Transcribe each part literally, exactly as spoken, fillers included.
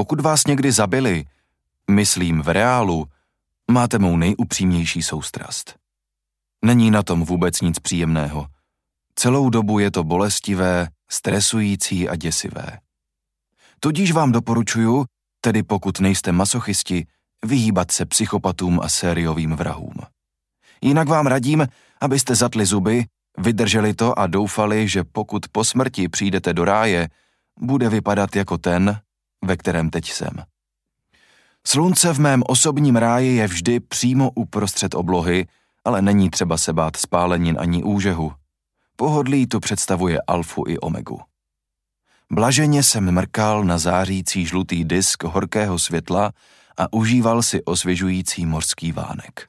Pokud vás někdy zabili, myslím v reálu, máte mou nejupřímnější soustrast. Není na tom vůbec nic příjemného. Celou dobu je to bolestivé, stresující a děsivé. Tudíž vám doporučuju, tedy pokud nejste masochisti, vyhýbat se psychopatům a sériovým vrahům. Jinak vám radím, abyste zatli zuby, vydrželi to a doufali, že pokud po smrti přijdete do ráje, bude vypadat jako ten, ve kterém teď jsem. Slunce v mém osobním ráji je vždy přímo uprostřed oblohy, ale není třeba se bát spálenin ani úžehu. Pohodlí tu představuje alfu i omegu. Blaženě jsem mrkal na zářící žlutý disk horkého světla a užíval si osvěžující mořský vánek.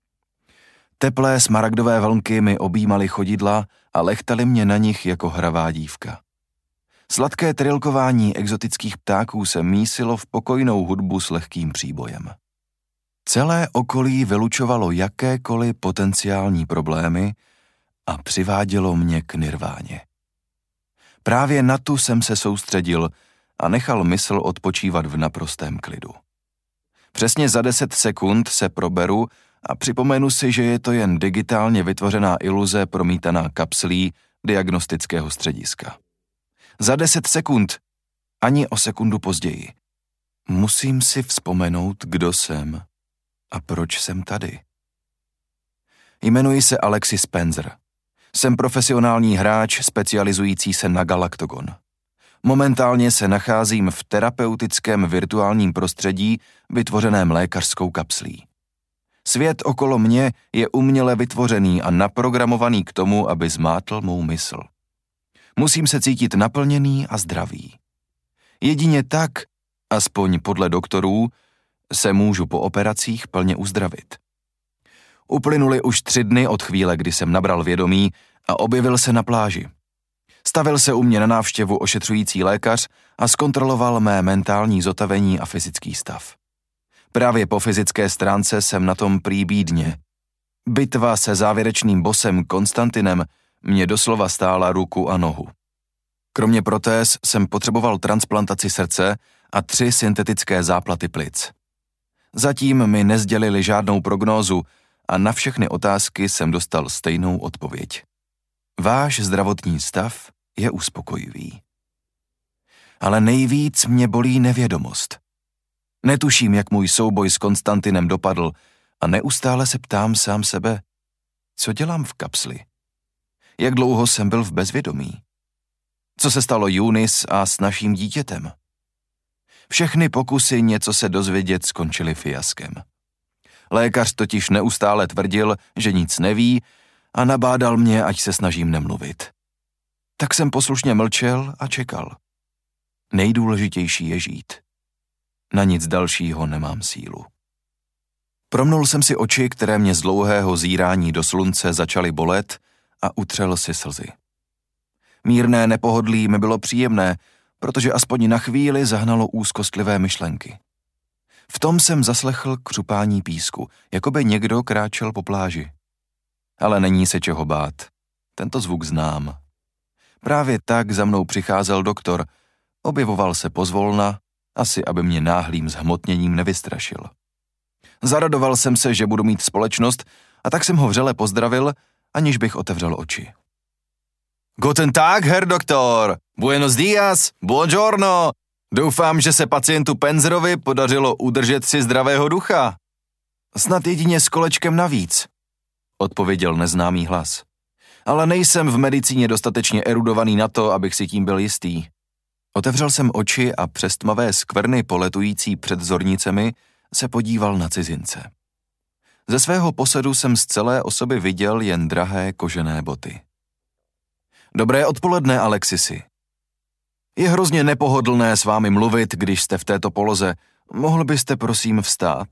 Teplé smaragdové vlnky mi objímaly chodidla a lechtaly mě na nich jako hravá dívka. Sladké trilkování exotických ptáků se mísilo v pokojnou hudbu s lehkým příbojem. Celé okolí vylučovalo jakékoliv potenciální problémy a přivádělo mě k nirváně. Právě na tu jsem se soustředil a nechal mysl odpočívat v naprostém klidu. Přesně za deset sekund se proberu a připomenu si, že je to jen digitálně vytvořená iluze promítaná kapslí diagnostického střediska. Za deset sekund, ani o sekundu později. Musím si vzpomenout, kdo jsem a proč jsem tady. Jmenuji se Alexis Spencer. Jsem profesionální hráč specializující se na Galaktogon. Momentálně se nacházím v terapeutickém virtuálním prostředí vytvořeném lékařskou kapslí. Svět okolo mě je uměle vytvořený a naprogramovaný k tomu, aby zmátl mou mysl. Musím se cítit naplněný a zdravý. Jedině tak, aspoň podle doktorů, se můžu po operacích plně uzdravit. Uplynuly už tři dny od chvíle, kdy jsem nabral vědomí a objevil se na pláži. Stavil se u mě na návštěvu ošetřující lékař a zkontroloval mé mentální zotavení a fyzický stav. Právě po fyzické stránce jsem na tom prý bídně. Bitva se závěrečným bossem Konstantinem mě doslova stála ruku a nohu. Kromě protéz jsem potřeboval transplantaci srdce a tři syntetické záplaty plic. Zatím mi nezdělili žádnou prognózu a na všechny otázky jsem dostal stejnou odpověď. Váš zdravotní stav je uspokojivý. Ale nejvíc mě bolí nevědomost. Netuším, jak můj souboj s Konstantinem dopadl a neustále se ptám sám sebe, co dělám v kapsli. Jak dlouho jsem byl v bezvědomí? Co se stalo Eunice a s naším dítětem? Všechny pokusy něco se dozvědět skončily fiaskem. Lékař totiž neustále tvrdil, že nic neví a nabádal mě, ať se snažím nemluvit. Tak jsem poslušně mlčel a čekal. Nejdůležitější je žít. Na nic dalšího nemám sílu. Promnul jsem si oči, které mě z dlouhého zírání do slunce začaly bolet a utřel si slzy. Mírné nepohodlí mi bylo příjemné, protože aspoň na chvíli zahnalo úzkostlivé myšlenky. V tom jsem zaslechl křupání písku, jako by někdo kráčel po pláži. Ale není se čeho bát. Tento zvuk znám. Právě tak za mnou přicházel doktor, objevoval se pozvolna, asi aby mě náhlým zhmotněním nevystrašil. Zaradoval jsem se, že budu mít společnost, a tak jsem ho vřele pozdravil, aniž bych otevřel oči. Guten Tag, Herr Doktor! Buenos dias! Buongiorno! Doufám, že se pacientu Penzerovi podařilo udržet si zdravého ducha. Snad jedině s kolečkem navíc, odpověděl neznámý hlas. Ale nejsem v medicíně dostatečně erudovaný na to, abych si tím byl jistý. Otevřel jsem oči a přes tmavé skvrny poletující před zornicemi se podíval na cizince. Ze svého posedu jsem z celé osoby viděl jen drahé kožené boty. Dobré odpoledne, Alexisi. Je hrozně nepohodlné s vámi mluvit, když jste v této poloze. Mohl byste prosím vstát?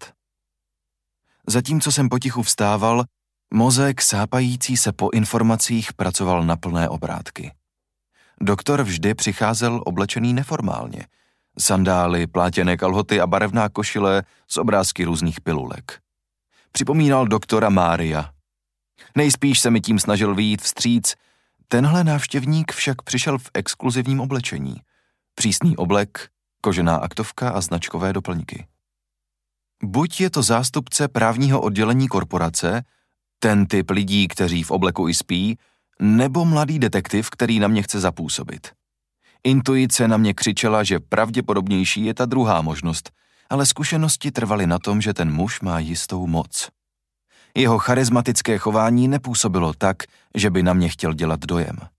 Zatímco jsem potichu vstával, mozek sápající se po informacích pracoval na plné obrátky. Doktor vždy přicházel oblečený neformálně. Sandály, plátěné kalhoty a barevná košile z obrázky různých pilulek. Připomínal doktora Mária. Nejspíš se mi tím snažil vyjít vstříc. Tenhle návštěvník však přišel v exkluzivním oblečení. Přísný oblek, kožená aktovka a značkové doplňky. Buď je to zástupce právního oddělení korporace, ten typ lidí, kteří v obleku i spí, nebo mladý detektiv, který na mě chce zapůsobit. Intuice na mě křičela, že pravděpodobnější je ta druhá možnost, ale zkušenosti trvaly na tom, že ten muž má jistou moc. Jeho charismatické chování nepůsobilo tak, že by na mě chtěl dělat dojem.